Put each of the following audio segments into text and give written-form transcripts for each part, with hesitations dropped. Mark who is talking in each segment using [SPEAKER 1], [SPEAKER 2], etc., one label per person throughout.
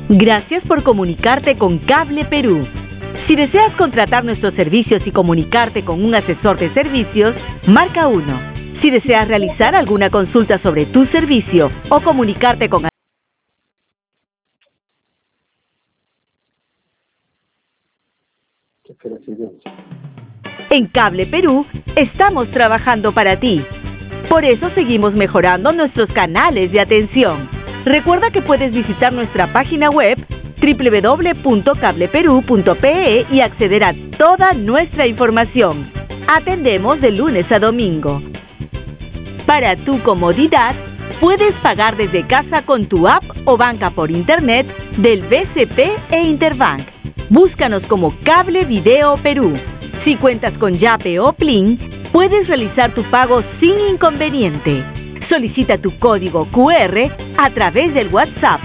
[SPEAKER 1] Gracias por comunicarte con Cable Perú. Si deseas contratar nuestros servicios y comunicarte con un asesor de servicios, marca 1. Si deseas realizar alguna consulta sobre tu servicio o comunicarte con En Cable Perú, estamos trabajando para ti. Por eso seguimos mejorando nuestros canales de atención. Recuerda que puedes visitar nuestra página web www.cableperú.pe y acceder a toda nuestra información. Atendemos de lunes a domingo. Para tu comodidad, puedes pagar desde casa con tu app o banca por internet del BCP e Interbank. Búscanos como Cable Video Perú. Si cuentas con Yape o Plin, puedes realizar tu pago sin inconveniente. Solicita tu código QR a través del WhatsApp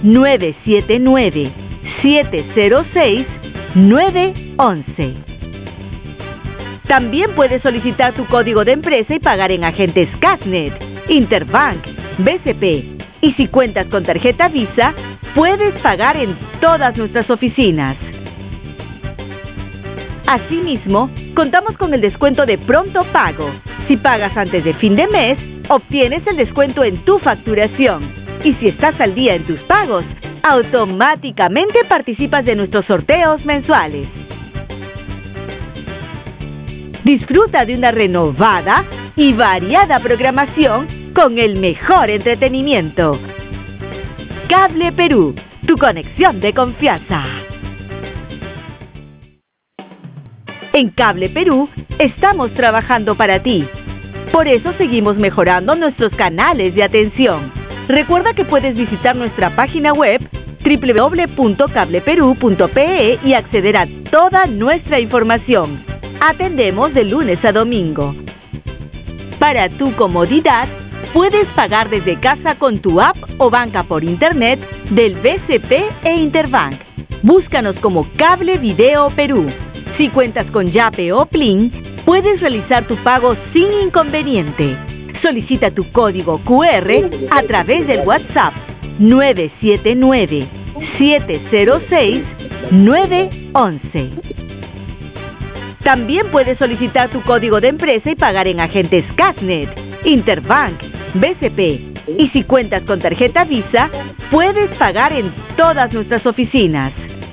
[SPEAKER 1] 979-706-911. También puedes solicitar tu código de empresa y pagar en agentes Casnet, Interbank, BCP. Y si cuentas con tarjeta Visa, puedes pagar en todas nuestras oficinas. Asimismo, contamos con el descuento de pronto pago. Si pagas antes de fin de mes, obtienes el descuento en tu facturación. Y si estás al día en tus pagos, automáticamente participas de nuestros sorteos mensuales. Disfruta de una renovada y variada programación con el mejor entretenimiento. Cable Perú, tu conexión de confianza. En Cable Perú, estamos trabajando para ti. Por eso seguimos mejorando nuestros canales de atención. Recuerda que puedes visitar nuestra página web www.cableperú.pe y acceder a toda nuestra información. Atendemos de lunes a domingo. Para tu comodidad, puedes pagar desde casa con tu app o banca por internet del BCP e Interbank. Búscanos como Cable Video Perú. Si cuentas con Yape o Plin, puedes realizar tu pago sin inconveniente. Solicita tu código QR a través del WhatsApp 979-706-911. También puedes solicitar tu código de empresa y pagar en agentes Casnet, Interbank, BCP. Y si cuentas con tarjeta Visa, puedes pagar en todas nuestras oficinas.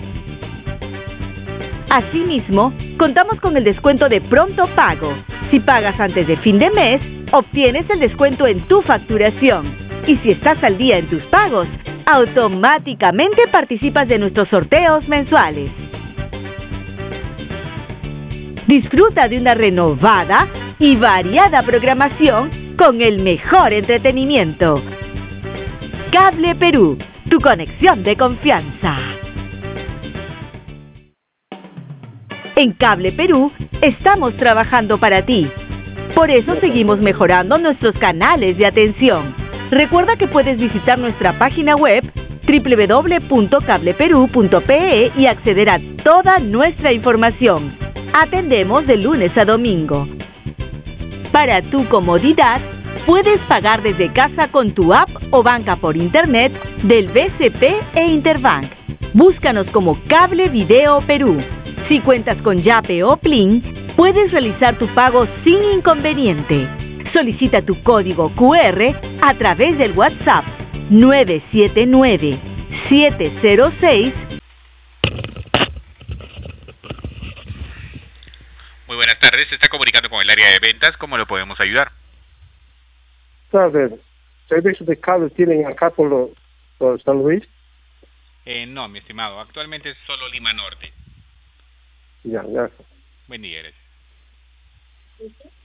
[SPEAKER 1] Asimismo, contamos con el descuento de pronto pago. Si pagas antes de fin de mes, obtienes el descuento en tu facturación. Y si estás al día en tus pagos, automáticamente participas de nuestros sorteos mensuales. Disfruta de una renovada y variada programación con el mejor entretenimiento. Cable Perú, tu conexión de confianza. En Cable Perú, estamos trabajando para ti. Por eso seguimos mejorando nuestros canales de atención. Recuerda que puedes visitar nuestra página web www.cableperú.pe y acceder a toda nuestra información. Atendemos de lunes a domingo. Para tu comodidad, puedes pagar desde casa con tu app o banca por internet del BCP e Interbank. Búscanos como Cable Video Perú. Si cuentas con Yape o Plin, puedes realizar tu pago sin inconveniente. Solicita tu código QR a través del WhatsApp 979-706.
[SPEAKER 2] Muy buenas tardes, se está comunicando con el área de ventas, ¿cómo lo podemos ayudar?
[SPEAKER 3] ¿Sabes? ¿Servicios de cable tienen acá por San Luis?
[SPEAKER 2] No, mi estimado, actualmente es solo Lima Norte.
[SPEAKER 3] Ya, gracias.
[SPEAKER 2] Buen día, gracias.